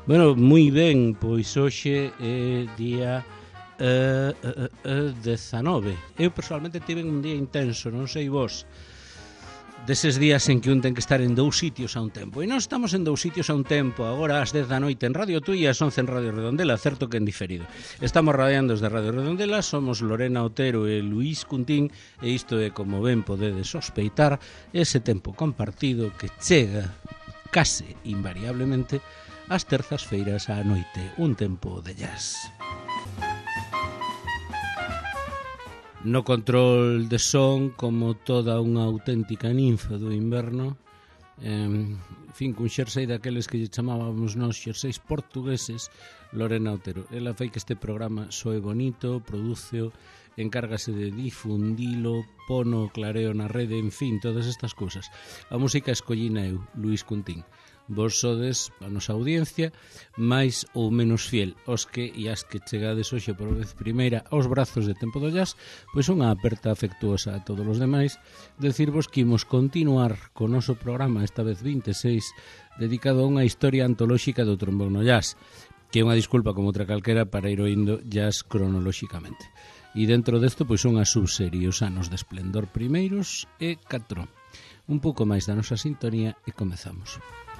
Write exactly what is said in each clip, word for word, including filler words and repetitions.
Bueno, moi ben, pois hoxe é día uh, uh, uh, dezanove. Eu personalmente tive un día intenso, non sei vos, deses días en que un ten que estar en dous sitios a un tempo. E non estamos en dous sitios a un tempo, agora ás dez da noite en Radio Tui e ás once en Radio Redondela, certo que en diferido. Estamos radiando desde Radio Redondela, somos Lorena Otero e Luís Cuntín, e isto é, como ben podedes sospeitar, ese tempo compartido que chega case invariablemente as terzas-feiras á noite, un tempo de jazz. No control de son, como toda unha auténtica ninfa do inverno, eh, en fin, cun xersei daqueles que lle chamábamos nós xerseis portugueses, Lorena Otero. Ela fai que este programa soe bonito, prodúceo, encárgase de difundilo, pono clareo na rede, en fin, todas estas cousas. A música escollina eu, Luís Cuntín. Vos sodes a nosa audiencia máis ou menos fiel os que e as que chegades hoxe por vez primeira aos brazos de Tempo do Jazz, pois unha aperta afectuosa a todos os demais, decirvos que imos continuar co noso programa, esta vez vinte e seis, dedicado a unha historia antolóxica do trombón no jazz, que é unha disculpa como outra calquera para ir oindo jazz cronolóxicamente. E dentro desto, pois unha subserie, os anos de esplendor primeiros e catro. Un pouco máis da nosa sintonía e comezamos.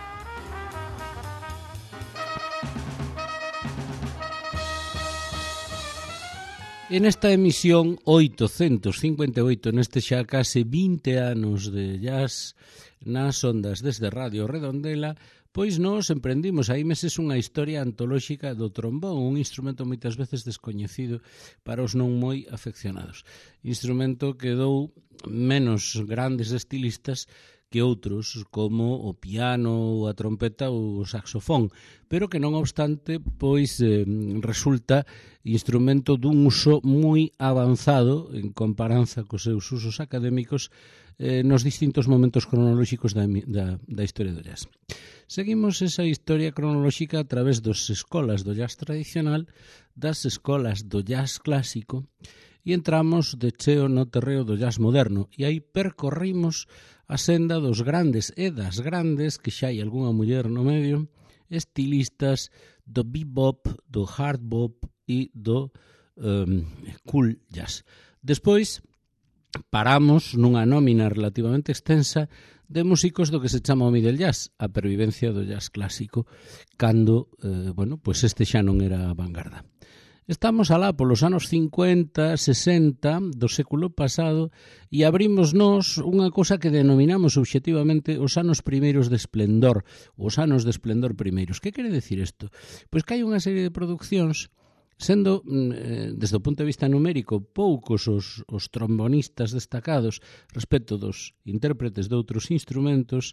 En esta emisión oitocentos cincuenta e oito, neste xa case vinte anos de jazz nas ondas desde Radio Redondela, pois nos emprendimos hai meses unha historia antolóxica do trombón, un instrumento moitas veces descoñecido para os non moi afeccionados. Instrumento que dou menos grandes estilistas que outros, como o piano, ou a trompeta ou o saxofón, pero que non obstante, pois eh, resulta instrumento dun uso moi avanzado en comparanza cos seus usos académicos eh, nos distintos momentos cronolóxicos da, da, da historia do jazz. Seguimos esa historia cronolóxica a través dos escolas do jazz tradicional, das escolas do jazz clásico, e entramos de cheo no terreo do jazz moderno, e aí percorrimos a senda dos grandes e das grandes, que xa hai algunha muller no medio, estilistas do bebop, do hard bop e do um, cool jazz. Despois paramos nunha nómina relativamente extensa de músicos do que se chama o middle jazz, a pervivencia do jazz clásico, cando, eh, bueno, pois este xa non era a vanguarda. Estamos alá polos anos cincuenta, sesenta do século pasado e abrimos nos unha cousa que denominamos obxectivamente os anos primeiros de esplendor, os anos de esplendor primeiros. Que quere decir isto? Pois que hai unha serie de producións, sendo, eh, desde o punto de vista numérico, poucos os, os trombonistas destacados respecto dos intérpretes de outros instrumentos,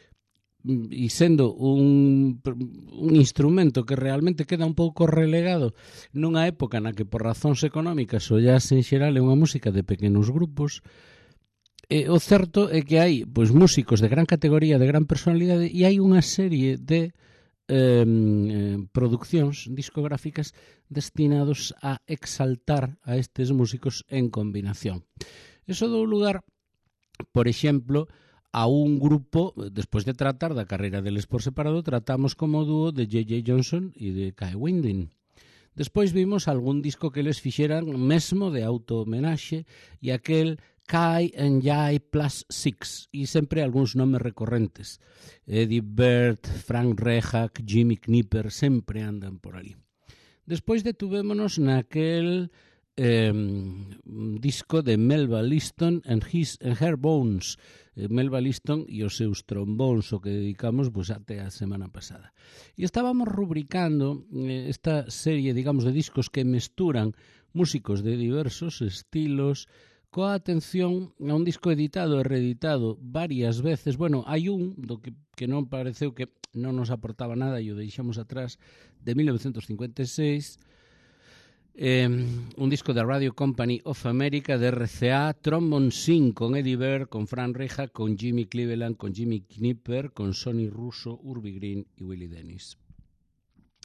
e sendo un, un instrumento que realmente queda un pouco relegado nunha época na que por razóns económicas o jazz en xeral é unha música de pequenos grupos, e o certo é que hai pois músicos de gran categoría, de gran personalidade, e hai unha serie de eh, produccións discográficas destinados a exaltar a estes músicos en combinación. Eso dou lugar, por exemplo, a un grupo, despois de tratar da carreira deles por separado, tratamos como dúo de J J Johnson e de Kai Winding. Despois vimos algún disco que les fixeran mesmo de auto-homenaxe e aquel Kai and Jai plus six, e sempre algúns nomes recorrentes. Eddie Bird, Frank Rehak, Jimmy Knipper, sempre andan por ali. Despois detuvémonos naquel eh, disco de Melba Liston and, his, and Her Bones, Melba Liston e os seus trombóns, o que dedicamos pois, até a semana pasada. E estábamos rubricando eh, esta serie, digamos, de discos que mesturan músicos de diversos estilos coa atención a un disco editado e reeditado varias veces. Bueno, hai un do que, que non pareceu que non nos aportaba nada e o deixamos atrás, de mil novecentos cincuenta e seis, Eh, un disco da Radio Company of America de R C A, Trombone Sing, con Eddie Bird, con Frank Rehak, con Jimmy Cleveland, con Jimmy Knipper, con Sonny Russo, Urbie Green e Willie Dennis.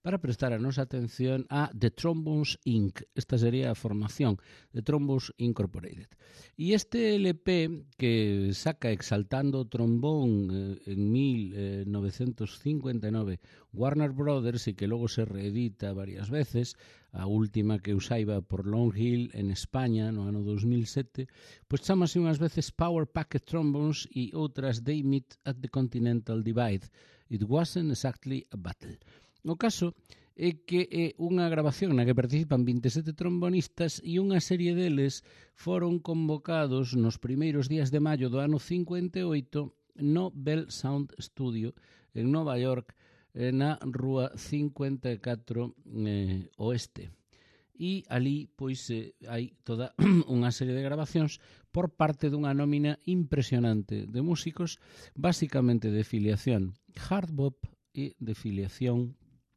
para prestar a nosa atención a The Trombones incorporated. Esta sería a formación The Trombones Incorporated. E este L P que saca Exaltando o Trombón eh, en mil novecientos cincuenta e nove Warner Brothers e que logo se reedita varias veces, a última que eu saiba por Long Hill en España no ano dos mil sete, pois chamase unhas veces Power Packet Trombones e outras They Meet at the Continental Divide. It wasn't exactly a battle. O caso é que é unha grabación na que participan vinte e sete trombonistas e unha serie deles foron convocados nos primeiros días de maio do ano cincuenta e oito no Bell Sound Studio en Nova York, na rúa cincuenta e catro eh, Oeste. E ali pois eh, hai toda unha serie de grabacións por parte dunha nómina impresionante de músicos, basicamente de filiación hard bop e de filiación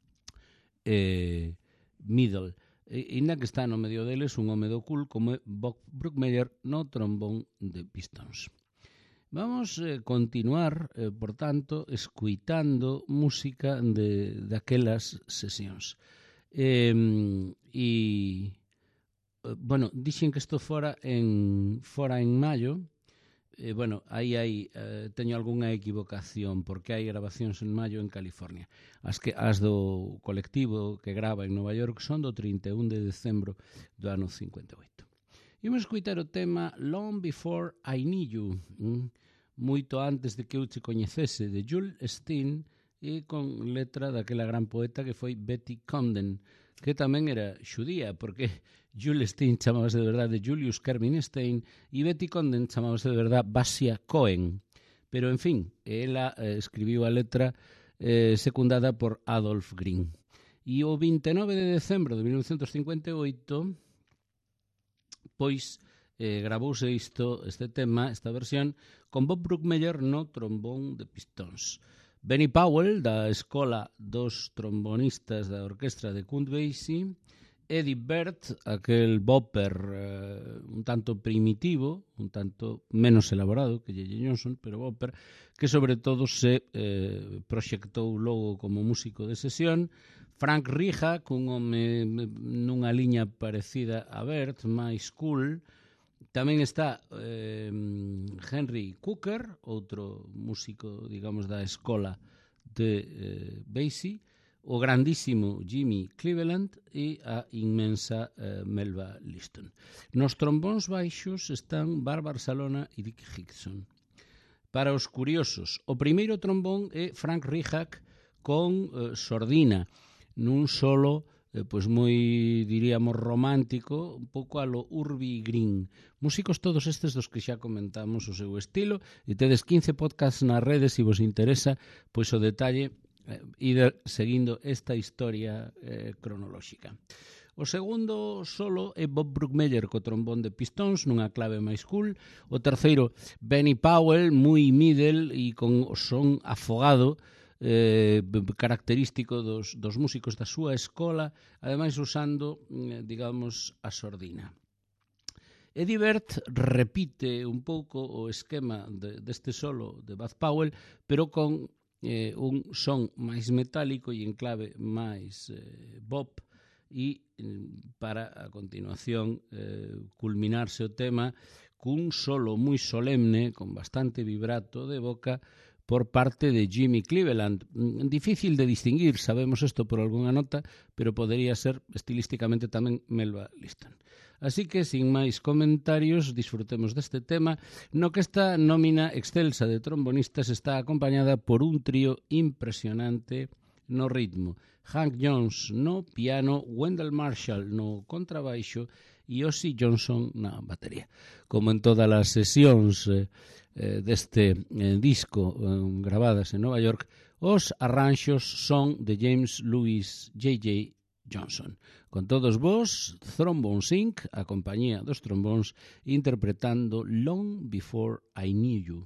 eh, middle. E, ainda que está no medio deles un home do cool como é Bob Brookmeyer no trombón de Pistons. Vamos a eh, continuar, eh, por tanto, escuitando música de daquelas sesións. Eh, e, eh, bueno, dixen que isto fora en, fora en maio. Eh, bueno, aí hai, eh, teño algunha equivocación, porque hai grabacións en maio en California. As, que, as do colectivo que grava en Nova York son do trinta e un de decembro do ano cincuenta e oito. Imos escutar o tema Long Before I Knew You, mm? moito antes de que eu che coñecese, de Jules Steen, e con letra daquela gran poeta que foi Betty Comden, que tamén era xudía, porque Jules Steen chamábase de verdade Julius Kermin Stein e Betty Comden chamábase de verdade Basia Cohen. Pero, en fin, ela eh, escribiu a letra eh, secundada por Adolph Green. E o vinte e nove de decembro de mil novecientos cincuenta e oito, pois, eh, gravouse isto, este tema, esta versión, con Bob Brookmeyer no trombón de Pistons. Benny Powell, da escola dos trombonistas da orquestra de Count Basie, Eddie Bird, aquel bopper eh, un tanto primitivo, un tanto menos elaborado que J J Johnson, pero bopper, que sobre todo se eh, proxectou logo como músico de sesión. Frank Rija, cun home nunha liña parecida a Bird, máis cool. Tamén está eh, Henry Cooker, outro músico, digamos, da escola de eh, Basie, o grandísimo Jimmy Cleveland e a inmensa eh, Melba Liston. Nos trombóns baixos están Barbara Salona e Dick Hickson. Para os curiosos, o primeiro trombón é Frank Rihak con eh, sordina, nun solo eh, pois moi, diríamos, romántico, un pouco a lo Urbi Green. Músicos todos estes dos que xa comentamos o seu estilo, e tedes quince podcasts nas redes se vos interesa pois o detalle eh, ir seguindo esta historia eh, cronolóxica. O segundo solo é Bob Brookmeyer co trombón de Pistons nunha clave máis cool. O terceiro, Benny Powell, moi middle e con o son afogado, eh, característico dos, dos músicos da súa escola, ademais usando, digamos, a sordina. Eddie Bird repite un pouco o esquema de, deste solo de Bud Powell, pero con eh, un son máis metálico e en clave máis eh, bop, e para a continuación eh, culminarse o tema cun solo moi solemne, con bastante vibrato de boca, por parte de Jimmy Cleveland. Difícil de distinguir, sabemos isto por algunha nota, pero podería ser estilísticamente tamén Melba Liston. Así que, sin máis comentarios, disfrutemos deste tema, no que esta nómina excelsa de trombonistas está acompañada por un trío impresionante no ritmo. Hank Jones no piano, Wendell Marshall no contrabaixo e Ozzie Johnson na batería. Como en todas as sesións eh, eh, deste eh, disco eh, gravadas en Nova York, os arranxos son de James Louis J J Johnson. Con todos vos, Trombones incorporated, a compañía dos trombóns, interpretando Long Before I Knew You.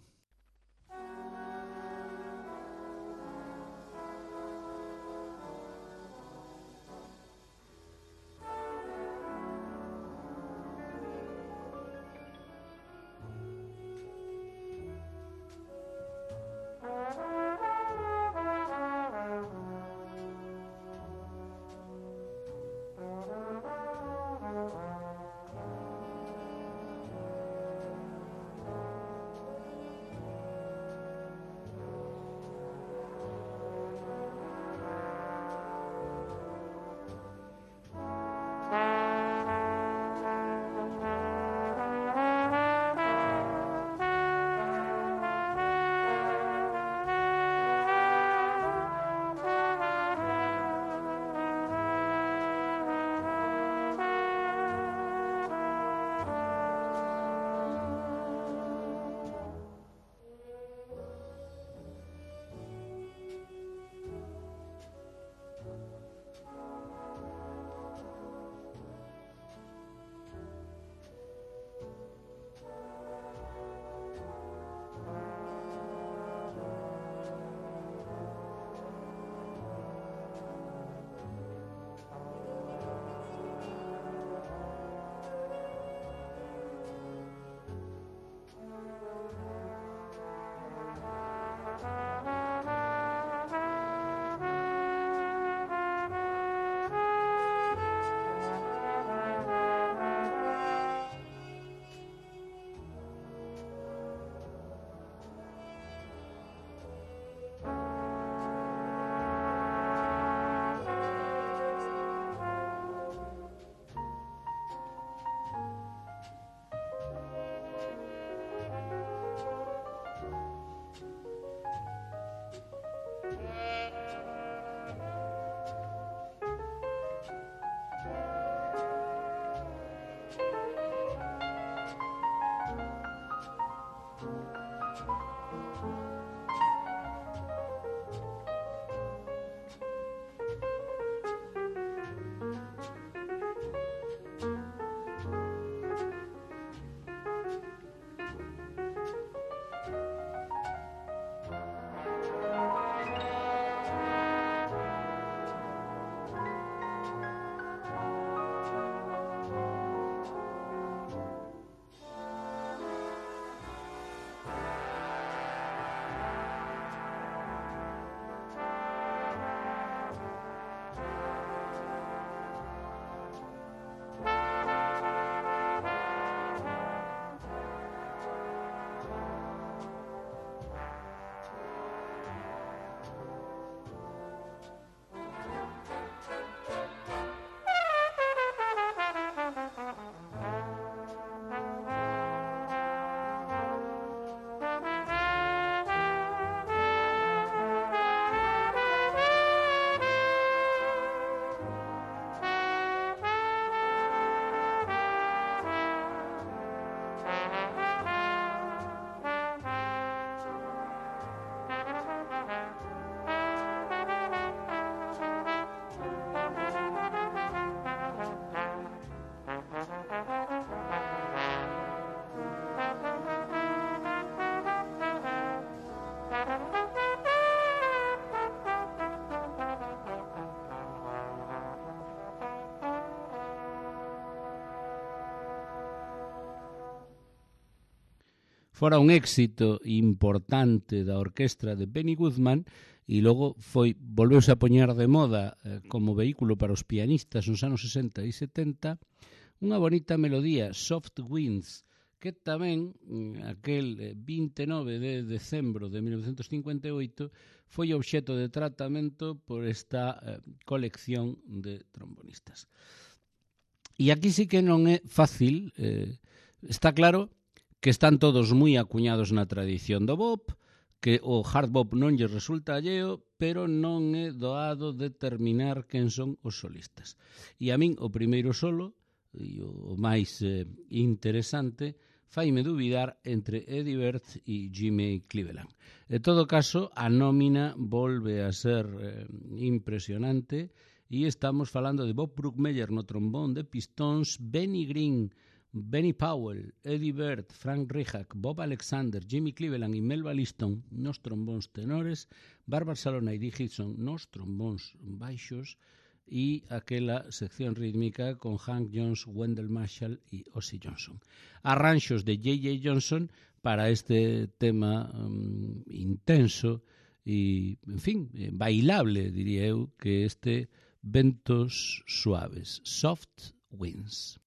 fora un éxito importante da orquestra de Benny Goodman e logo foi volveuse a poñer de moda eh, como vehículo para os pianistas nos anos sesenta e setenta, unha bonita melodía, Soft Winds, que tamén aquel vinte e nove de decembro de mil novecentos cincuenta e oito foi obxeto de tratamento por esta eh, colección de trombonistas. E aquí sí que non é fácil, eh, está claro que están todos moi acuñados na tradición do bop, que o hard bop non lle resulta alleo, pero non é doado determinar quen son os solistas. E a min o primeiro solo, e o máis eh, interesante, faime dubidar entre Eddie Berth e Jimmy Cleveland. En todo caso, a nómina volve a ser eh, impresionante e estamos falando de Bob Brookmeyer no trombón de pistons, Benny Green, Benny Powell, Eddie Berth, Frank Rihak, Bob Alexander, Jimmy Cleveland e Melba Liston nos trombóns tenores, Barbara Salona e Dee Gibson nos trombóns baixos e aquela sección rítmica con Hank Jones, Wendell Marshall e Ozzie Johnson. Arranxos de J J Johnson para este tema um, intenso e, en fin, bailable, diría eu, que este Ventos Suaves, Soft Winds.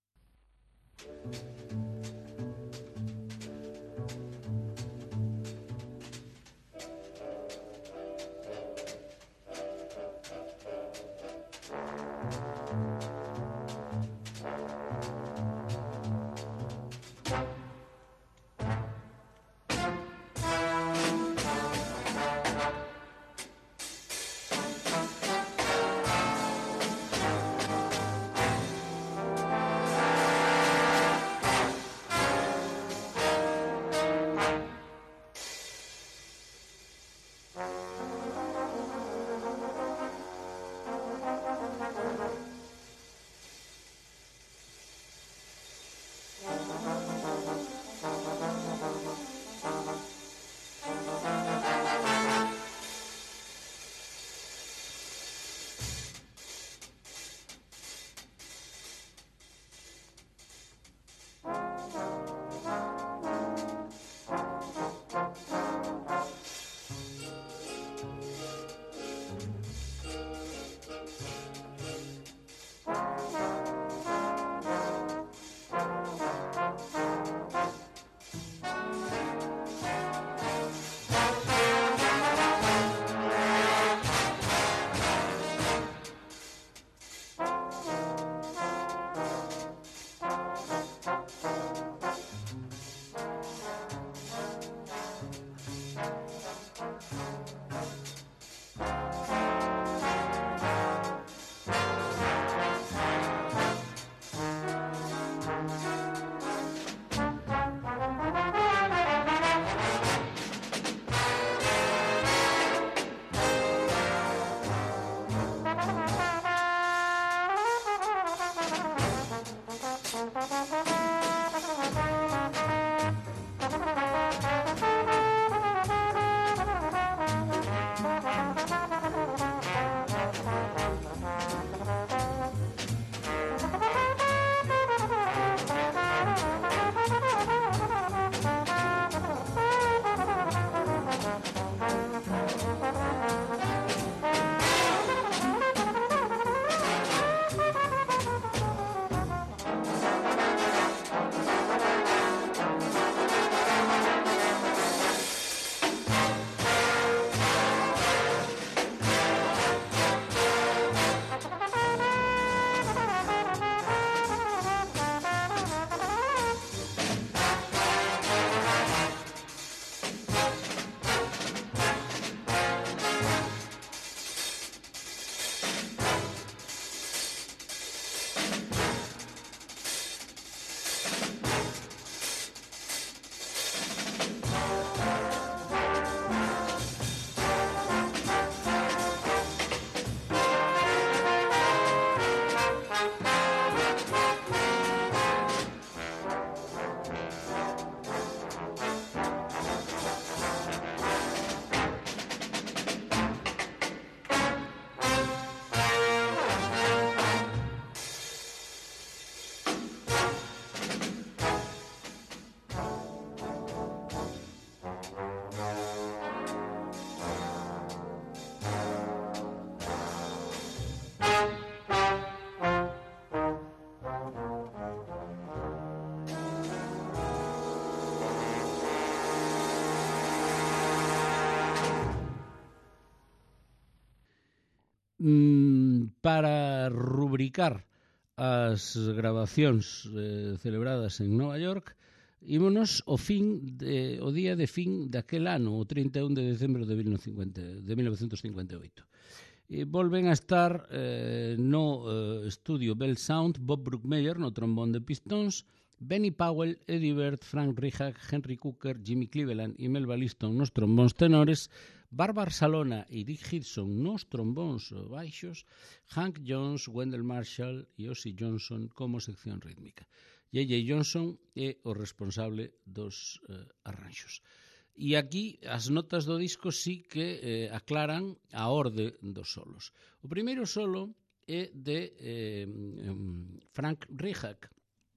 para rubricar as grabacións eh, celebradas en Nova York, ímonos o fin de, o día de fin daquel ano, o trinta e un de decembro de mil novecientos cincuenta e oito. E volven a estar eh, no eh, estudio Bell Sound Bob Brookmeyer no trombón de pistons, Benny Powell, Eddie Bird, Frank Rihak, Henry Cooker, Jimmy Cleveland e Melba Liston nos trombóns tenores, Barbara Salona e Dick Hudson nos trombóns baixos, Hank Jones, Wendell Marshall e Ozzie Johnson como sección rítmica. J J Johnson é o responsable dos eh, arranxos. E aquí as notas do disco sí que eh, aclaran a orde dos solos. O primeiro solo é de eh, Frank Rihak.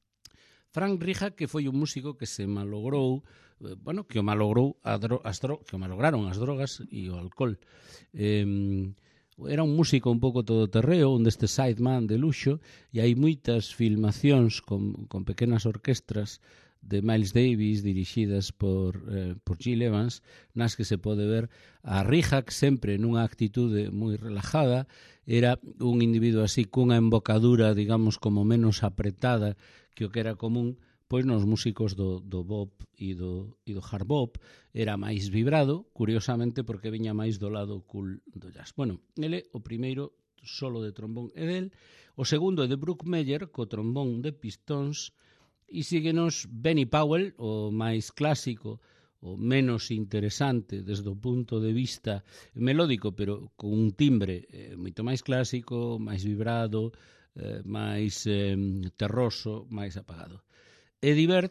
Frank Rihak, que foi un músico que se malogrou, eh, bueno, que o malogrou a dro- as dro- que o malograron as drogas e o alcohol. Eh, era un músico un pouco todoterreo, un deste sideman de luxo, e hai moitas filmacións con, con pequenas orquestras de Miles Davis dirixidas por, eh, por Gil Evans, nas que se pode ver a Rihak sempre nunha actitude moi relajada. Era un individuo así cunha embocadura, digamos, como menos apretada que o que era común pois nos músicos do, do bop e do, e do hard bop. Era máis vibrado, curiosamente, porque viña máis do lado cool do jazz. Bueno, ele, o primeiro solo de trombón é del, o segundo é de Brookmeyer, co trombón de pistons, e síguenos Benny Powell, o máis clásico, o menos interesante desde o punto de vista melódico, pero con un timbre eh, moito máis clásico, máis vibrado, eh, máis eh, terroso, máis apagado. Eddie Bird,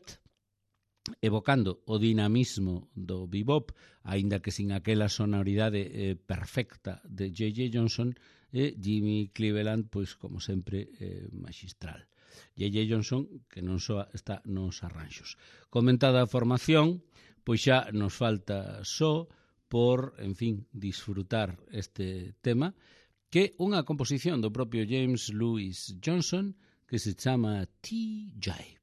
evocando o dinamismo do bebop, aínda que sin aquela sonoridade eh, perfecta de J J Johnson, e Jimmy Cleveland, pois, como sempre, eh, magistral. J J Johnson, que non só está nos arranxos. Comentada a formación, pois xa nos falta só por, en fin, disfrutar este tema, que é unha composición do propio James Louis Johnson, que se chama T J.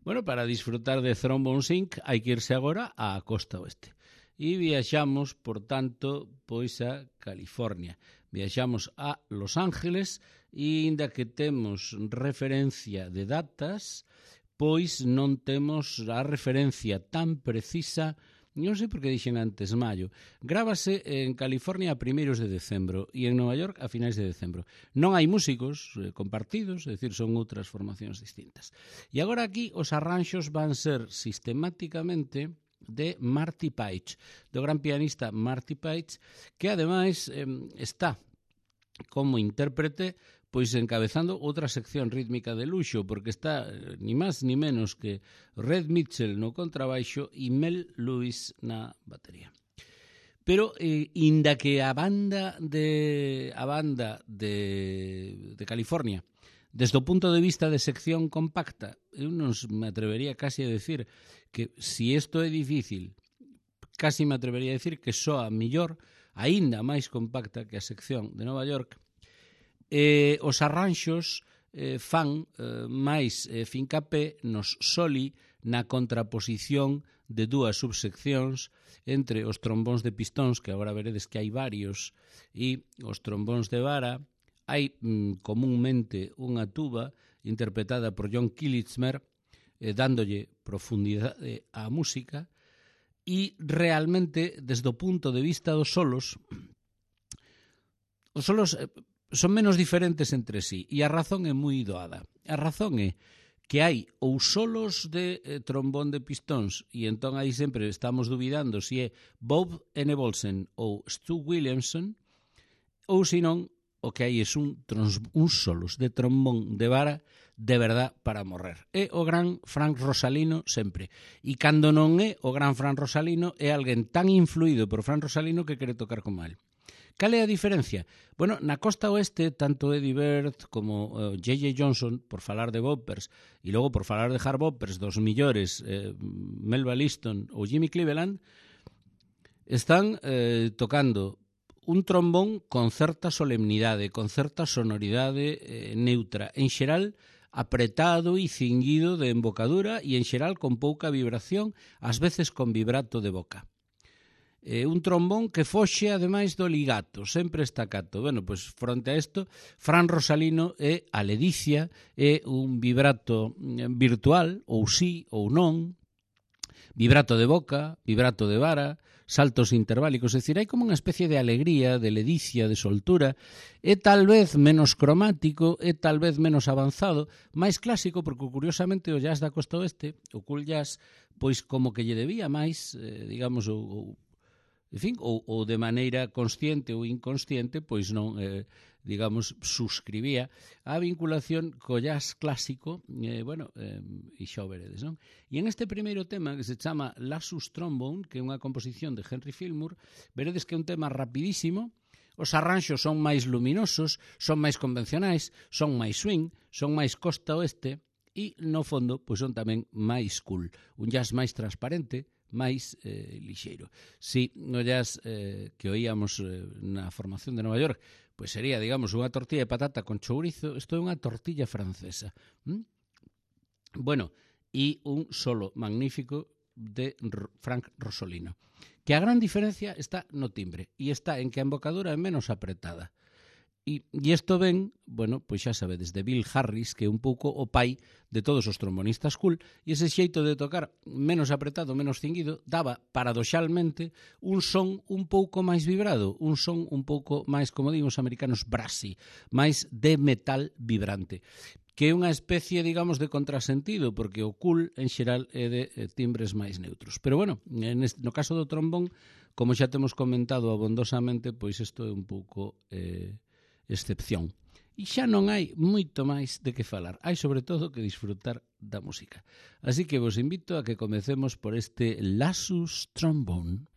Bueno, para disfrutar de Trombone Sync hai que irse agora á costa oeste. E viaxamos, por tanto, pois a California. Viaxamos a Los Ángeles e, inda que temos referencia de datas, pois non temos a referencia tan precisa. Non sei por que dixen antes maio. Grábase en California a primeiros de decembro e en Nova York a finais de decembro. Non hai músicos eh, compartidos, é dicir, son outras formacións distintas. E agora aquí os arranxos van ser sistemáticamente de Marty Paich, do gran pianista Marty Paich, que ademais eh, está como intérprete pois encabezando outra sección rítmica de luxo, porque está eh, ni máis ni menos que Red Mitchell no contrabaixo e Mel Lewis na batería. Pero eh, inda que a banda de a banda de, de California, desde o punto de vista de sección compacta, eu non me atrevería casi a decir que si isto é difícil, casi me atrevería a decir que soa mellor, aínda máis compacta que a sección de Nova York. Eh, os arranxos eh, fan eh, máis eh, fincapé nos soli na contraposición de dúas subseccións entre os trombóns de pistóns, que agora veredes que hai varios, e os trombóns de vara. Hai mm, comúnmente unha tuba interpretada por John Kilitzmer, eh, dándolle profundidade á música, e realmente, desde o punto de vista dos solos, os solos eh, son menos diferentes entre sí, e a razón é moi doada. A razón é que hai ou solos de eh, trombón de pistóns, e entón aí sempre estamos dubidando se é Bob Enevoldsen ou Stu Williamson, ou senón o que hai é un, un solos de trombón de vara de verdad para morrer. É o gran Frank Rosalino sempre. E cando non é o gran Frank Rosalino, é alguén tan influído por Frank Rosalino que quere tocar como él. Cal é a diferencia? Bueno, na costa oeste, tanto Eddie Bird como uh, J J Johnson, por falar de boppers, e logo por falar de hard boppers, dos millores, eh, Melba Liston ou Jimmy Cleveland, están eh, tocando un trombón con certa solemnidade, con certa sonoridade eh, neutra, en xeral apretado e cinguido de embocadura e en xeral con pouca vibración, ás veces con vibrato de boca. Eh, un trombón que foxe ademais do ligato, sempre estacato. Bueno, pois fronte a isto, Fran Rosalino é a ledicia, é un vibrato virtual, ou sí ou non, vibrato de boca, vibrato de vara, saltos interválicos, é dicir, hai como unha especie de alegría, de ledicia, de soltura, é tal vez menos cromático, é tal vez menos avanzado, máis clásico, porque curiosamente o jazz da costa oeste, o cool jazz, pois como que lle debía máis, eh, digamos, o, o En fin, ou, ou de maneira consciente ou inconsciente, pois non, eh, digamos, suscribía a vinculación co jazz clásico, eh, bueno, eh, e xa o veredes, non? E en este primeiro tema, que se chama Lassus Trombone, que é unha composición de Henry Fillmore, veredes que é un tema rapidísimo, os arranxos son máis luminosos, son máis convencionais, son máis swing, son máis costa oeste, e no fondo, pois son tamén máis cool, un jazz máis transparente, máis eh, lixeiro. Si no jazz eh, que oíamos eh, na formación de Nova York, pois sería, digamos, unha tortilla de patata con chourizo, isto é unha tortilla francesa. ¿Mm? Bueno, e un solo magnífico de Frank Rosolino. Que a gran diferencia está no timbre, e está en que a embocadura é menos apretada. E isto ven, bueno, pois xa sabedes, de Bill Harris, que é un pouco o pai de todos os trombonistas cool, e ese xeito de tocar menos apretado, menos cinguido, daba, paradoxalmente, un son un pouco máis vibrado, un son un pouco máis, como digo os americanos, brassy, máis de metal vibrante, que é unha especie, digamos, de contrasentido, porque o cool, en xeral, é de timbres máis neutros. Pero, bueno, no caso do trombón, como xa temos comentado abondosamente, pois isto é un pouco eh, excepción. E xa non hai moito máis de que falar. Hai, sobre todo, que disfrutar da música. Así que vos invito a que comecemos por este Lassus Trombone.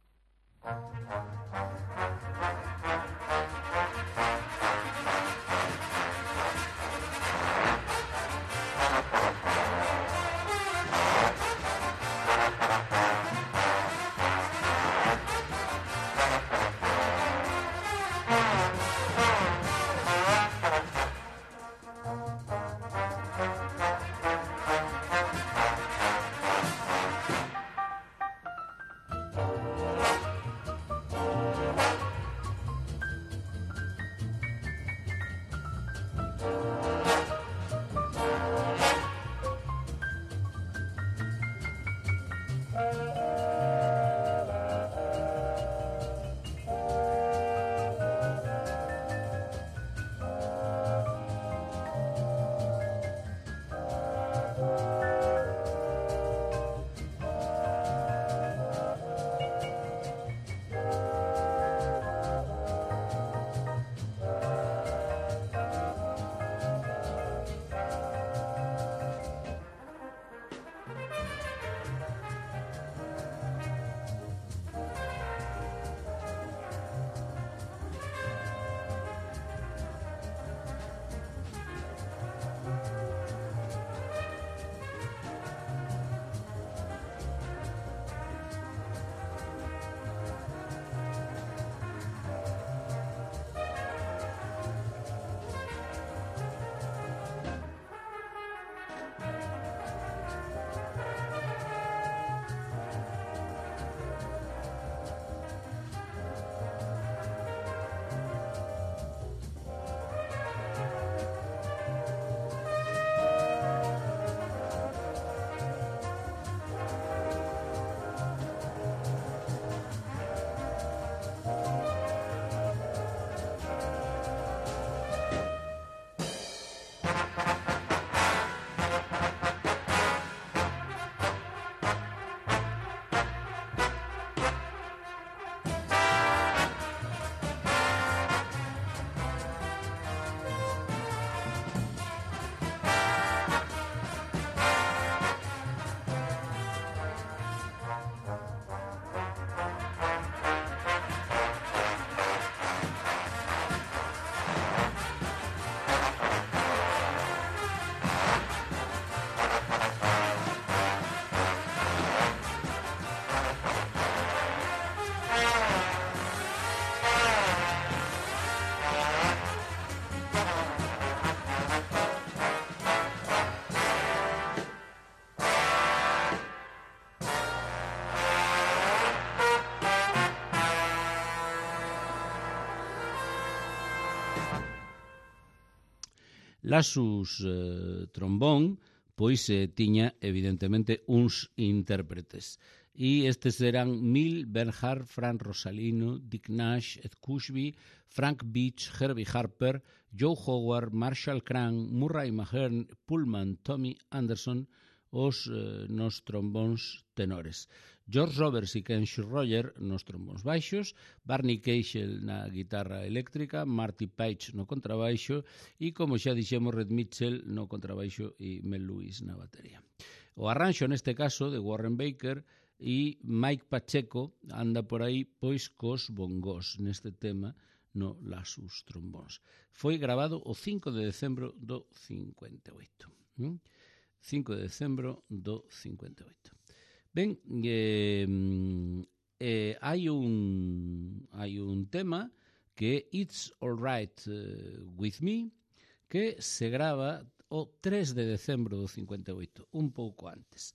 Lasus eh, trombón, pois eh, tiña evidentemente uns intérpretes. E estes eran Mil Bernhard, Frank Rosalino, Dick Nash, Ed Cushby, Frank Beach, Herbie Harper, Joe Howard, Marshall Cran, Murray Mahern, Pullman, Tommy Anderson, os eh, nos trombóns tenores. George Roberts e Ken Schroyer nos trombóns baixos, Barney Keichel na guitarra eléctrica, Marty Paich no contrabaixo e, como xa dixemos, Red Mitchell no contrabaixo e Mel Lewis na batería. O arranxo neste caso de Warren Baker e Mike Pacheco anda por aí pois cos bongos neste tema no Lasus trombóns. Foi grabado o cinco de decembro do cincuenta e oito. ¿Mm? cinco de decembro do cincuenta e oito. Ben, eh, eh, hai un hai un tema que é It's Alright With Me, que se grava o tres de decembro do cincuenta e oito, un pouco antes.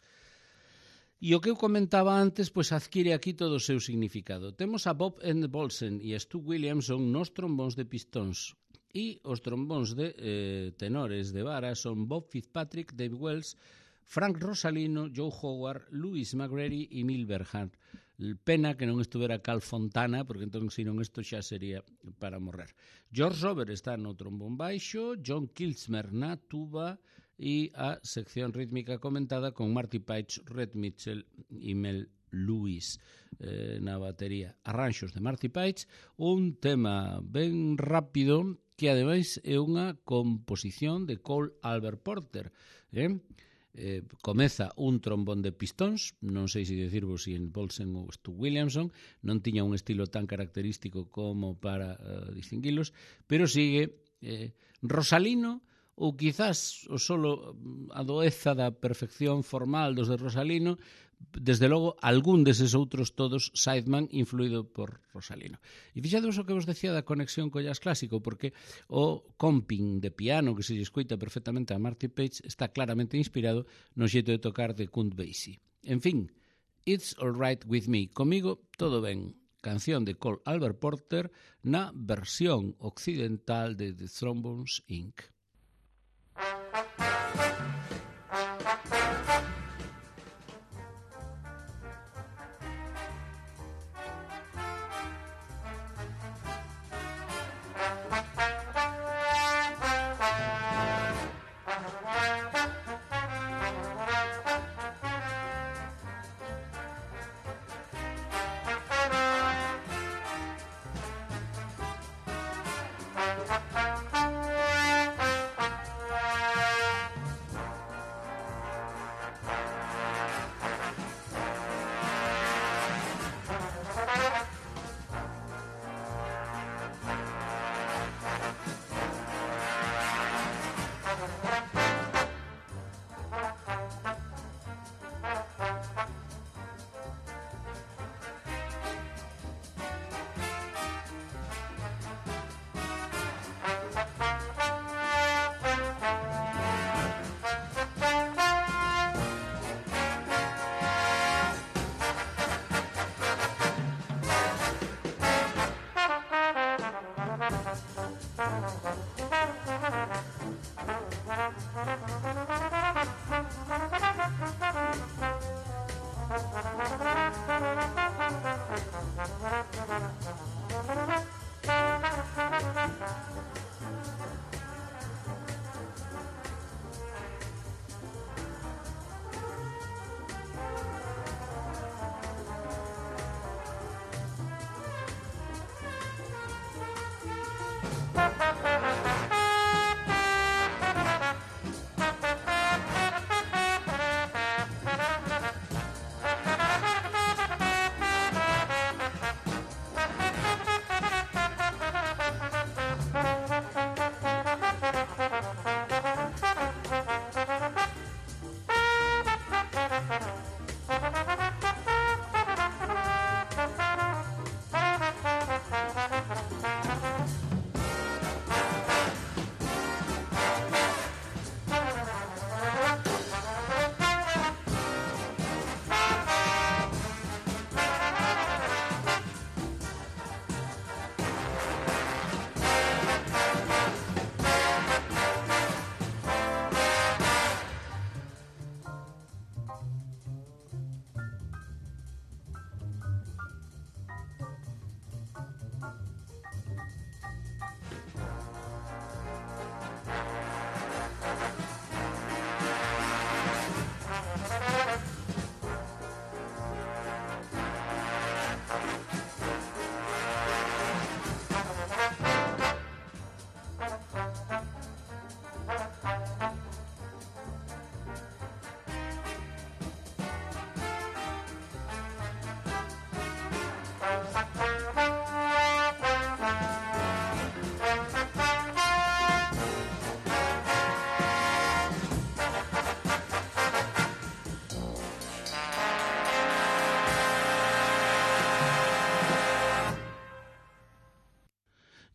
E o que eu comentaba antes, pois adquire aquí todo o seu significado. Temos a Bob Endbolsen e a Stu Williamson nos trombóns de pistóns, e os trombóns de eh, tenores de vara son Bob Fitzpatrick, Dave Wells, Frank Rosalino, Joe Howard, Louis McGrady e Mil Bernhard. Pena que non estuvera Cal Fontana, porque entón, se non, isto xa sería para morrer. George Robert está no trombón baixo, John Kilsmer na tuba e a sección rítmica comentada con Marty Paich, Red Mitchell e Mel Lewis eh, na batería. Arranxos de Marty Paich, un tema ben rápido que ademais é unha composición de Cole Albert Porter, eh? Eh, comeza un trombón de pistóns, non sei se dicirvos si en Bolsen ou Stu Williamson, non tiña un estilo tan característico como para uh, distinguilos, pero sigue eh, Rosalino, ou quizás o solo adoeza da perfección formal dos de Rosalino, desde logo algún deses outros todos sideman influído por Rosalino. E fixados o que vos decía da conexión co jazz clásico, porque o comping de piano que se lle escoita perfectamente a Marty Paich está claramente inspirado no xeito de tocar de Count Basie. En fin, It's Alright With Me, comigo todo ben. Canción de Cole Albert Porter na versión occidental de The Trombones incorporated.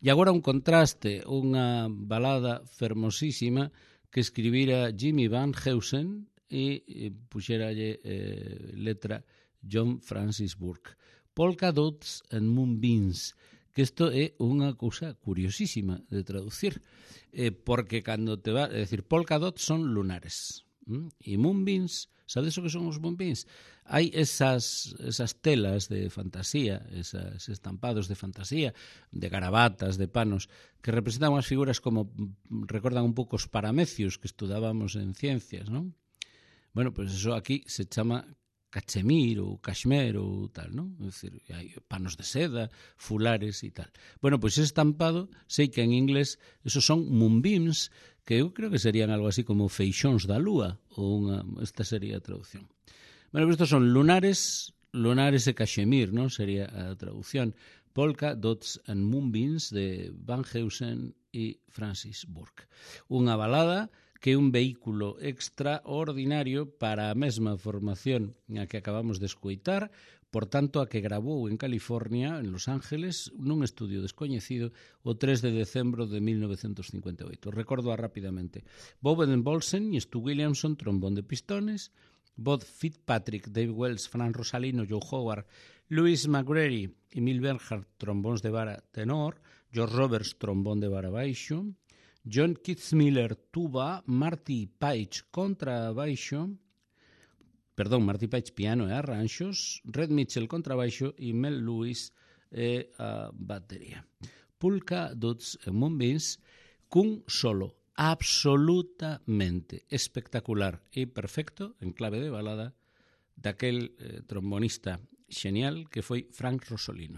E agora un contraste, unha balada fermosísima que escribira Jimmy Van Heusen e puxeralle eh, letra John Francis Burke. Polka Dots and Moonbeams, que isto é unha cousa curiosísima de traducir, eh, porque cando te va, é dicir, polka dots son lunares, ¿m? E moonbeams, sabes o que son os moonbeams? Hai esas, esas telas de fantasía, esas estampados de fantasía, de garabatas, de panos, que representan unhas figuras como, recordan un pouco os paramecios que estudábamos en ciencias, non? Bueno, pois pues eso aquí se chama cachemir ou cashmere ou tal, non? É dicir, hai panos de seda, fulares e tal. Bueno, pois pues ese estampado, sei que en inglés, esos son moonbeams, que eu creo que serían algo así como feixóns da lúa, ou unha, esta sería a traducción. Bueno, estos son lunares, lunares e cachemir, non? Sería a traducción. Polka Dots and Moonbeams de Van Heusen e Francis Burke. Unha balada que é un vehículo extraordinario para a mesma formación a que acabamos de escoitar, por tanto, a que gravou en California, en Los Ángeles, nun estudio descoñecido, o tres de decembro de mil novecentos cincuenta e oito. Recordo rápidamente. Bob Bolsen e Stu Williamson, trombón de pistones, Bob Fitzpatrick, Dave Wells, Fran Rosalino, Joe Howard, Louis McGrady, Emil Bernhardt, trombóns de vara tenor, George Roberts, trombón de vara baixo, John Kitzmiller, tuba, Marty Page, contrabaixo, perdón, Marty Page, piano e arranxos, Red Mitchell, contrabaixo e Mel Lewis, e a batería. Polka Dots and Moonbeams, cun solo absolutamente espectacular e perfecto, en clave de balada, daquel eh, trombonista xenial que foi Frank Rosolino.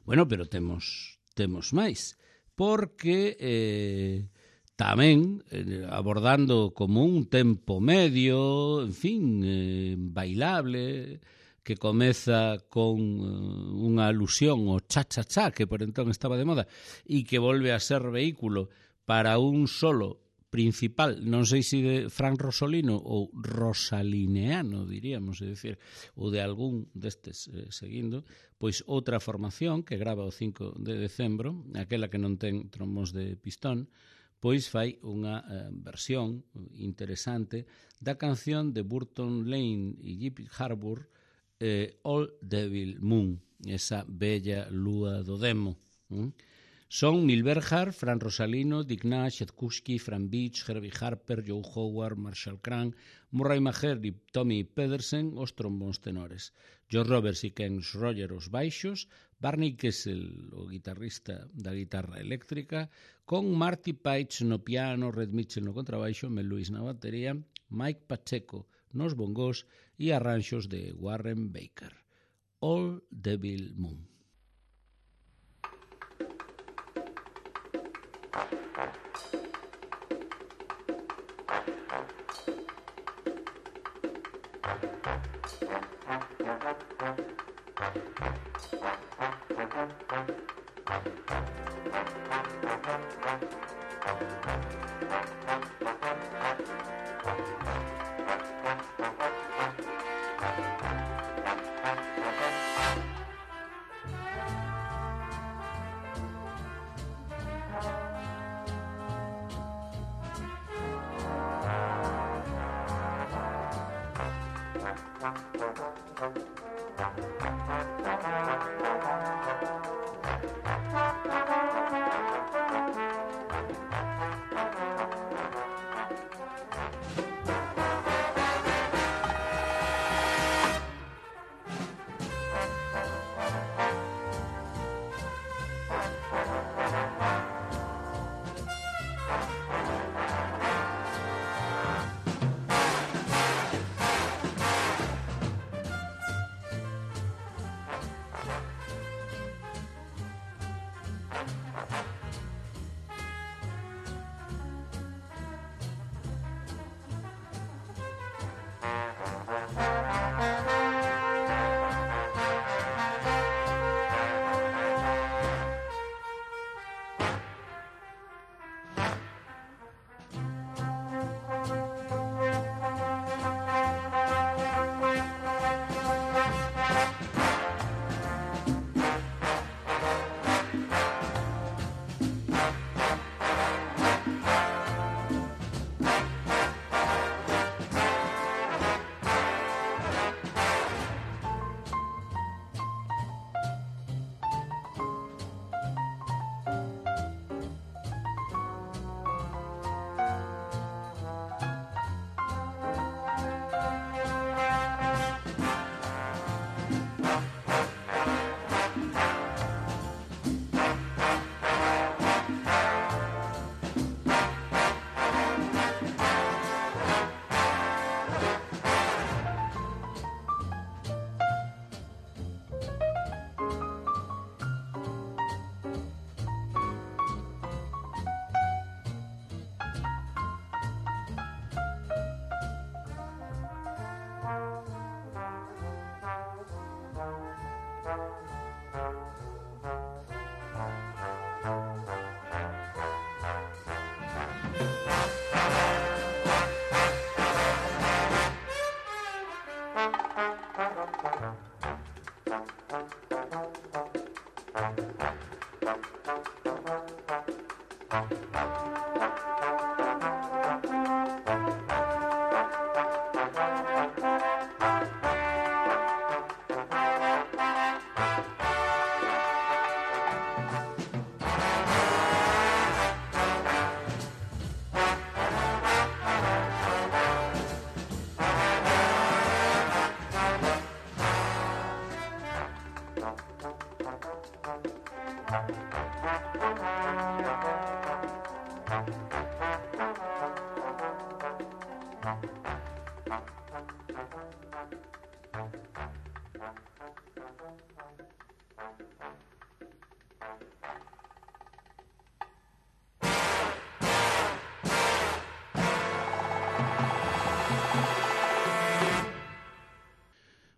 Bueno, pero temos temos máis, porque eh, tamén eh, abordando como un tempo medio, en fin, eh, bailable, que comeza con uh, unha alusión ao cha-cha-cha, que por entón estaba de moda, e que volve a ser vehículo para un solo principal, non sei se de Fran Rosolino ou rosalineano, diríamos, é dicir, ou de algún destes eh, seguindo, pois outra formación que grava o cinco de decembro, aquela que non ten trombóns de pistón, pois fai unha eh, versión interesante da canción de Burton Lane e Jeep Harbour, eh, Old Devil Moon, esa bella lúa do demo. ¿Mm? Son Neil Berhart, Fran Rosalino, Dick Nash, Ed Kushki, Fran Beach, Herbie Harper, Joe Howard, Marshall Crank, Murray Maher e Tommy Pedersen os trombóns tenores, George Roberts e Ken Roger os baixos, Barney Kessel, o guitarrista da guitarra eléctrica, con Marty Paich no piano, Red Mitchell no contrabaixo, Mel Lewis na batería, Mike Pacheco nos bongós e arranxos de Warren Baker. Old Devil Moon.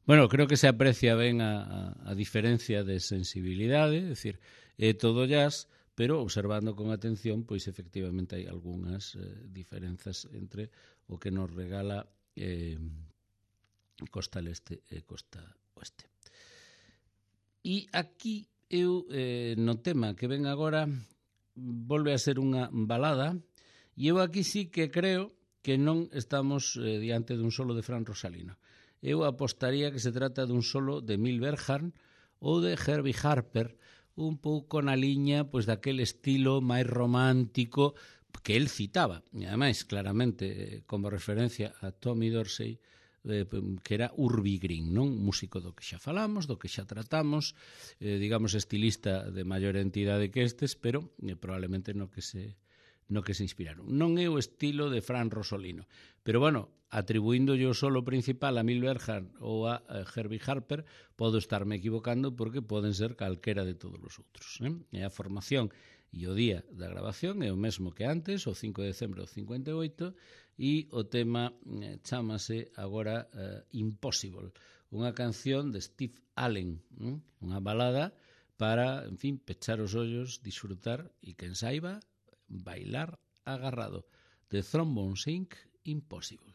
Bueno, creo que se aprecia ben a, a, a diferencia de sensibilidade, é dicir, é todo jazz, pero observando con atención, pois efectivamente hai algunhas eh, diferenzas entre o que nos regala eh, Costa Leste e Costa Oeste. E aquí eu, eh, no tema que ven agora, volve a ser unha balada, e eu aquí sí que creo que non estamos eh, diante dun solo de Fran Rosalino. Eu apostaría que se trata dun solo de Emil Berghan ou de Herbie Harper, un pouco na liña pois daquele estilo máis romántico que el citaba, e ademais claramente como referencia a Tommy Dorsey, eh, que era Urbie Green, non? Músico do que xa falamos, do que xa tratamos, eh, digamos estilista de maior entidade que estes, pero eh, probablemente no que se no que se inspiraron. Non é o estilo de Fran Rosolino, pero bueno, atribuindo yo o solo principal a Emil Berghan ou a Herbie Harper, podo estarme equivocando porque poden ser calquera de todos os outros. Eh? E a formación e o día da grabación é o mesmo que antes, o cinco de decembro do cincuenta e oito, e o tema eh, chámase agora eh, Impossible, unha canción de Steve Allen, eh? unha balada para, en fin, pechar os ollos, disfrutar e quen saiba bailar agarrado. The Trombones incorporated. Impossible.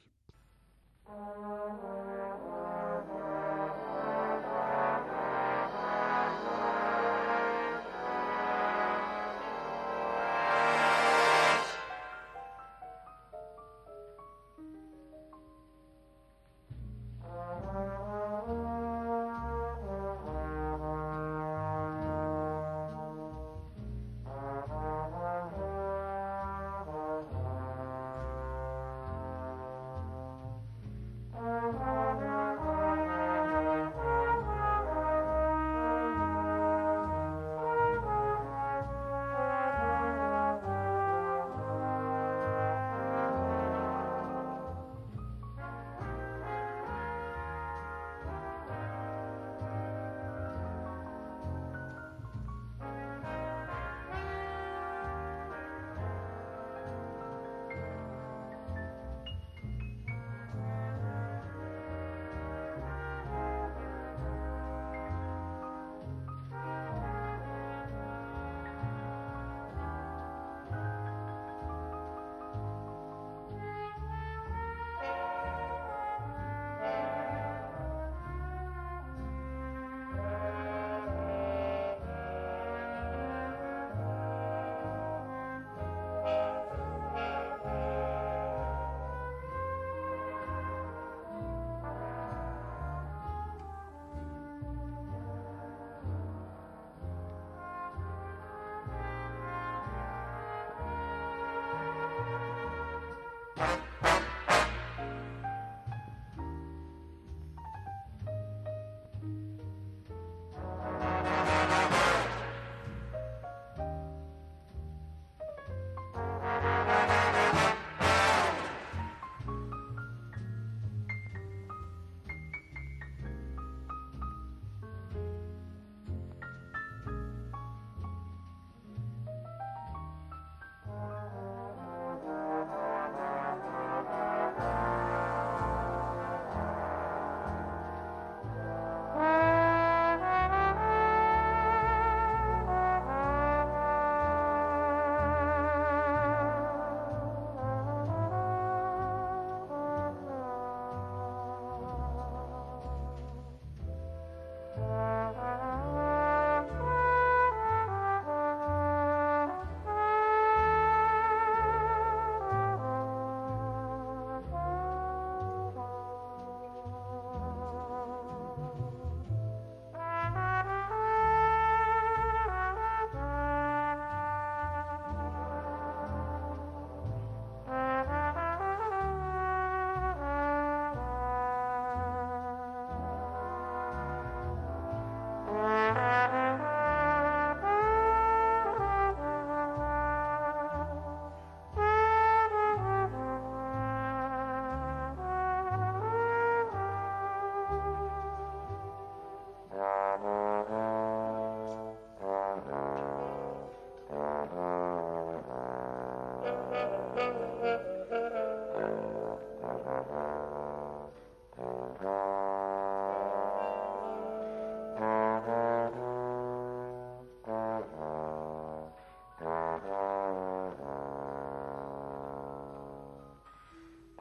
Uh...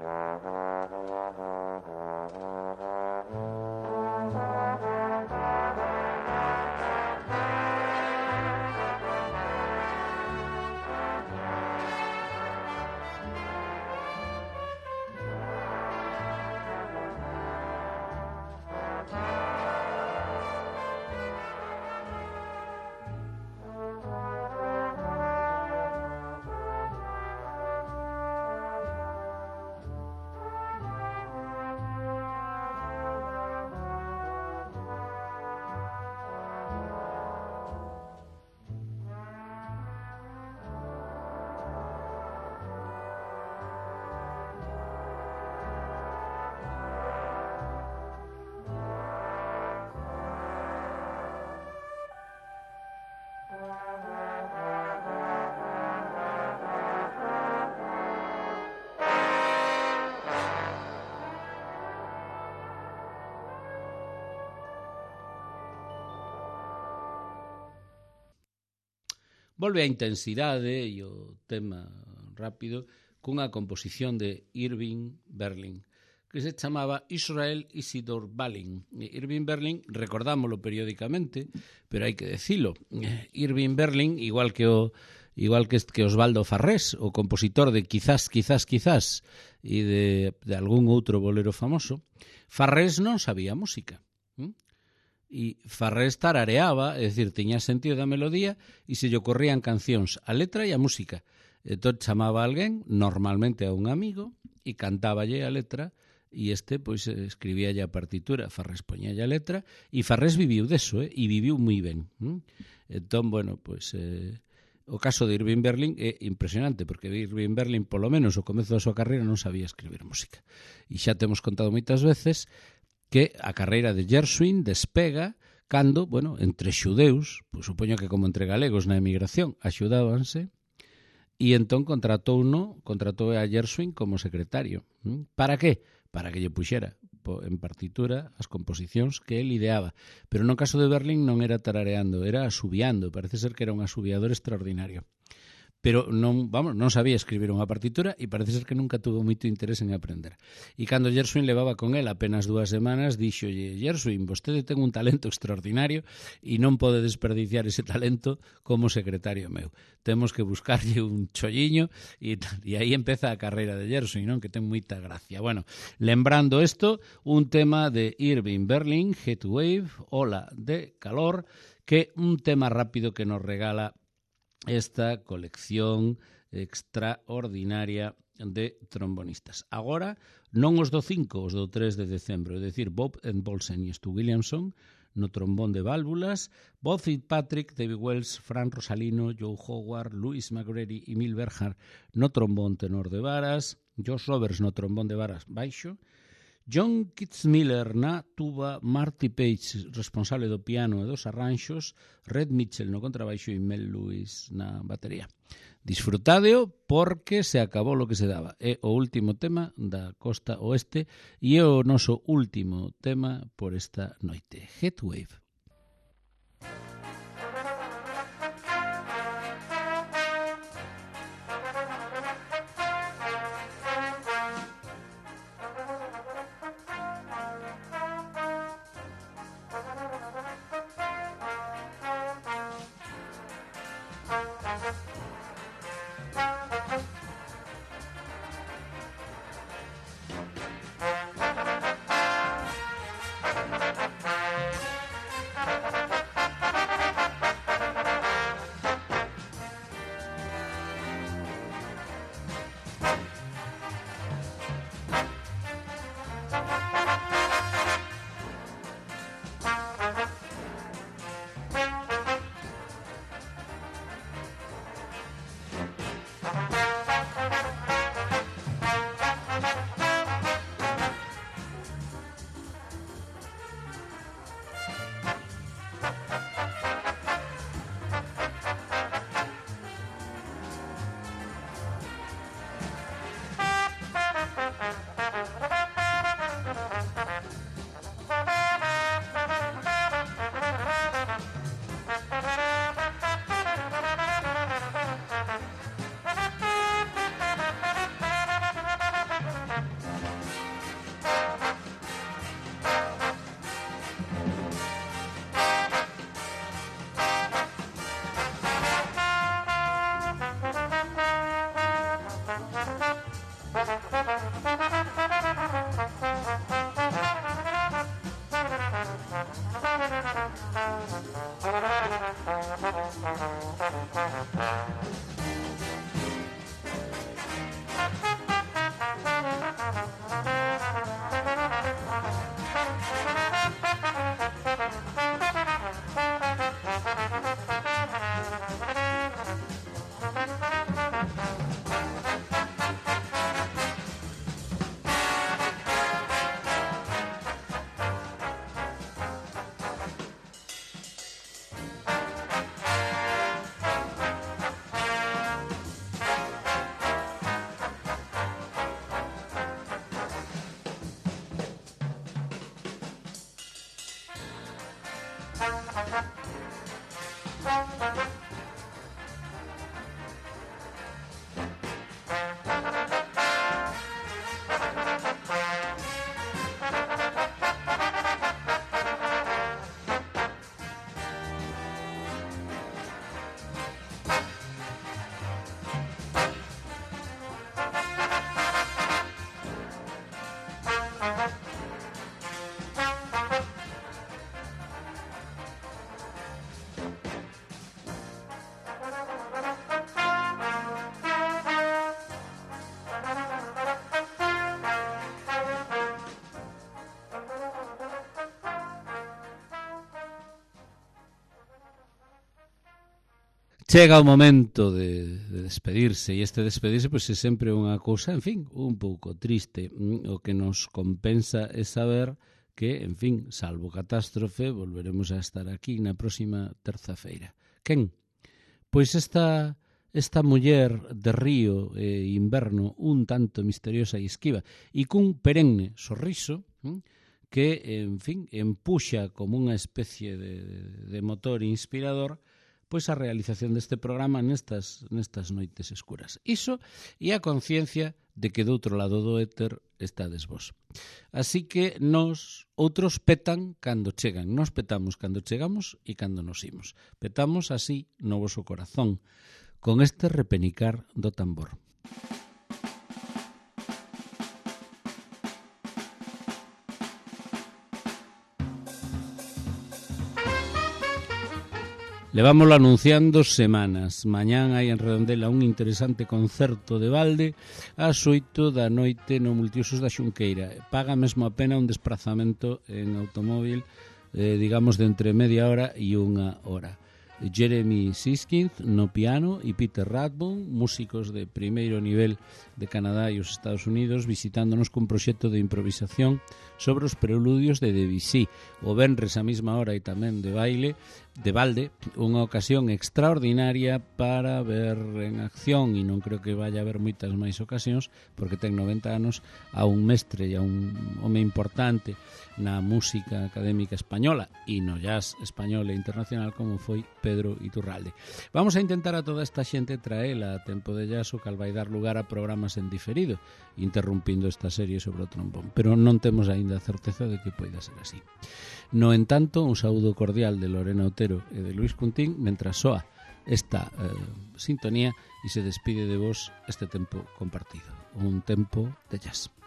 Volve a intensidade e o tema rápido cunha composición de Irving Berlin que se chamaba Israel Isidor Berlin. Irving Berlin, recordámoslo periódicamente, pero hai que decilo. Irving Berlin, igual que o igual que, que Osvaldo Farrés, o compositor de Quizás, Quizás, Quizás e de, de algún outro bolero famoso, Farrés non sabía música. ¿Mm? E Farrés tarareaba, é dicir, tiña sentido da melodía e se lle ocorrían cancións, a letra e a música. Entón chamaba a alguén, normalmente a un amigo, e cantáballe a letra e este pois escribía a partitura, Farrés poñía a letra e Farrés viviu deso, eh? E viviu moi ben. ¿Mm? Entón, bueno, pois eh, o caso de Irving Berlin é impresionante porque Irving Berlin, polo menos o comezo da súa carreira, non sabía escribir música. E xa temos contado moitas veces que a carreira de Gershwin despega cando, bueno, entre xudeus, pois supoño que como entre galegos na emigración, axudábanse, e entón contratou uno, contratou a Gershwin como secretario. ¿Mm? Para que? Para que lle puxera en partitura as composicións que el ideaba. Pero no caso de Berlin non era tarareando, era asubiando, parece ser que era un asubiador extraordinario. Pero non, vamos, non sabía escribir unha partitura e parece ser que nunca tuvo moito interés en aprender. E cando Gershwin levaba con él apenas dúas semanas, dixolle: Gershwin, vostede ten un talento extraordinario e non pode desperdiciar ese talento como secretario meu. Temos que buscarlle un cholliño e, e aí empeza a carreira de Gershwin, non? Que ten moita gracia. Bueno, lembrando isto, un tema de Irving Berlin, Heat Wave, Ola de Calor, que un tema rápido que nos regala esta colección extraordinaria de trombonistas. Agora, non os do cinco, os do tres de decembro, é dicir, Bob Bolsen e Stu Williamson no trombón de válvulas, Bob Fitzpatrick, David Wells, Fran Rosalino, Joe Howard, Louis McGrady e Mil Berhard no trombón tenor de varas, Josh Roberts no trombón de varas baixo, John Kitzmiller na tuba, Marty Page responsable do piano e dos arranxos, Red Mitchell no contrabaixo e Mel Lewis na batería. Disfrutádeo porque se acabou lo que se daba. É o último tema da costa oeste e é o noso último tema por esta noite. Heatwave. Chega o momento de, de despedirse, e este despedirse pois, é sempre unha cousa, en fin, un pouco triste. O que nos compensa é saber que, en fin, salvo catástrofe, volveremos a estar aquí na próxima terza-feira. Quen? Pois esta, esta muller de río e inverno un tanto misteriosa e esquiva e cun perenne sorriso que, en fin, empuxa como unha especie de, de motor inspirador pois a realización deste programa nestas, nestas noites escuras. Iso e a conciencia de que do outro lado do éter estades vos. Así que nos outros petan cando chegan. Nos petamos cando chegamos e cando nos imos. Petamos así no voso corazón, con este repenicar do tambor. Levámoslo anunciando semanas. Mañán hai en Redondela un interesante concerto de balde ás oito da noite no Multiusos da Xunqueira. Paga mesmo a pena un desprazamento en automóvil, eh, digamos, de entre media hora e unha hora. Jeremy Siskind no piano e Peter Rathbone, músicos de primeiro nivel de Canadá e os Estados Unidos, visitándonos cun proxecto de improvisación sobre os preludios de Debussy. O venres a mesma hora e tamén de baile, de balde, unha ocasión extraordinaria para ver en acción, e non creo que vaya a haber moitas máis ocasións, porque ten noventa anos, a un mestre e a un home importante na música académica española e no jazz español e internacional como foi Pedro Iturralde. Vamos a intentar a toda esta xente traela a tempo de jazz, o cal vai dar lugar a programas en diferido, interrumpindo esta serie sobre o trombón, pero non temos aínda a certeza de que poida ser así. No entanto, un saúdo cordial de Lorena Otero e de Luis Cuntín mentras soa esta eh, sintonía e se despide de vos este tempo compartido, un tempo de jazz.